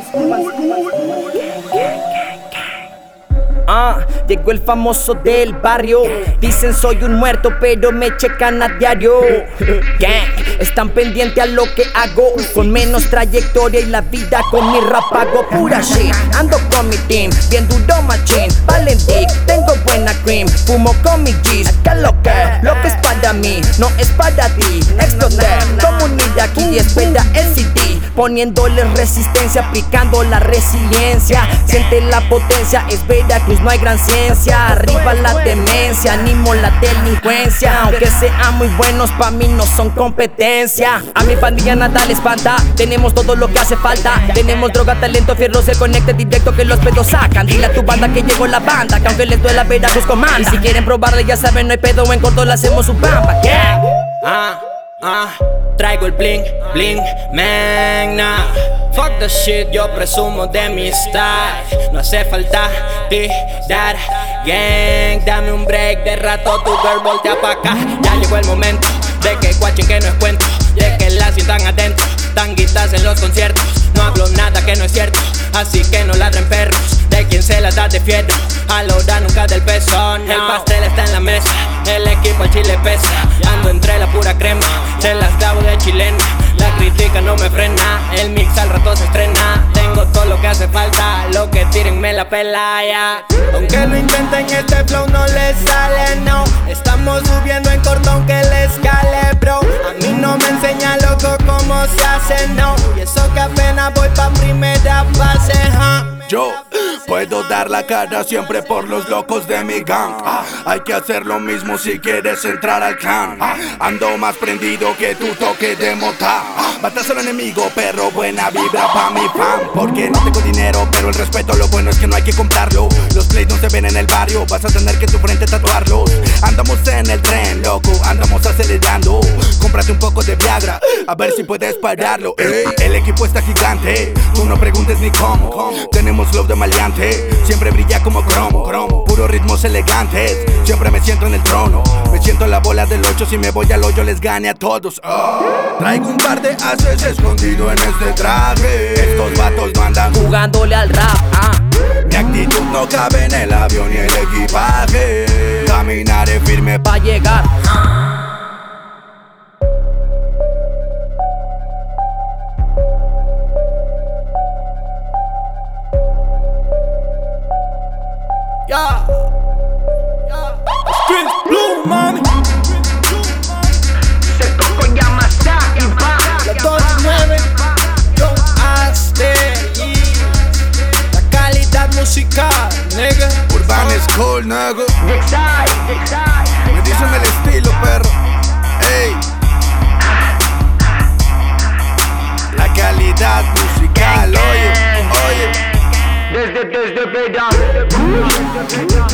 Llegó el famoso del barrio. Dicen soy un muerto pero me checan a diario. Gang, están pendientes a lo que hago. Con menos trayectoria y la vida con mi rap hago pura shit. Ando con mi team, bien duro machine. Valentic, tengo buena cream. Fumo con mi G's, que lo que es para mí no es para ti. Exploté, comunidad aquí espera el CD. Poniéndole resistencia, aplicando la resiliencia. Siente la potencia, es Veracruz, no hay gran ciencia. Arriba la demencia, animo la delincuencia. Aunque sean muy buenos, pa' mí no son competencia. A mi pandilla nada le espanta, tenemos todo lo que hace falta. Tenemos droga, talento, fierro, se conecta directo que los pedos sacan. Dile a tu banda que llegó la banda, que aunque les duela Veracruz comanda. Y si quieren probarle ya saben, no hay pedo, en corto le hacemos su pampa. Traigo el bling, bling, man, nah. Fuck the shit, yo presumo de mi style. No hace falta tirar gang. Dame un break de rato, tu girl voltea pa' acá. Ya llegó el momento de que guachen que no es cuento, de que la sientan adentro, tanguitas en los conciertos. No hablo nada que no es cierto, así que no ladren perros. De quien se las da de fierro, a la hora nunca del peso, no. El pastel está en la mesa, el equipo al chile pesa. Ando entre la pura crema, se las clavo de chilena. La crítica no me frena, el mix al rato se estrena. Tengo todo lo que hace falta, lo que tiren me la pela ya. Aunque lo intenten este flow no les sale, no. Estamos subiendo en corto aunque les cale, bro. A mí no me enseña loco cómo se hace, no. Y eso que apenas voy pa' primera fase, Yo puedo dar la cara siempre por los locos de mi gang. Hay que hacer lo mismo si quieres entrar al clan. Ando más prendido que tu toque de mota. Matas al enemigo, perro, buena vibra pa' mi fan. Porque no tengo dinero, pero el respeto lo bueno es que no hay que comprarlo. Los plays no se ven en el barrio, vas a tener que en tu frente tatuarlos. Andamos en el tren, loco, andamos acelerando. Cómprate un poco de Viagra, a ver si puedes pararlo. El equipo está gigante, tú no preguntes ni cómo. Tenemos flow de maleante, siempre brilla como cromo. Puros ritmos elegantes, siempre me siento en el trono. Me siento en la bola del 8, si me voy al hoyo les gane a todos. Traigo un par de haces escondido en este traje. Estos vatos no andan jugándole al rap. Mi actitud no cabe en el avión ni el equipaje. Caminaré firme pa' llegar. Street Blue, mami. Se tocó Yamasaki, va. La 29, yo Asteri. La calidad musical, nigga. Urban School, nigga. Me dicen el estilo, perro. Ey. La calidad musical, oye. Desde Veracruz.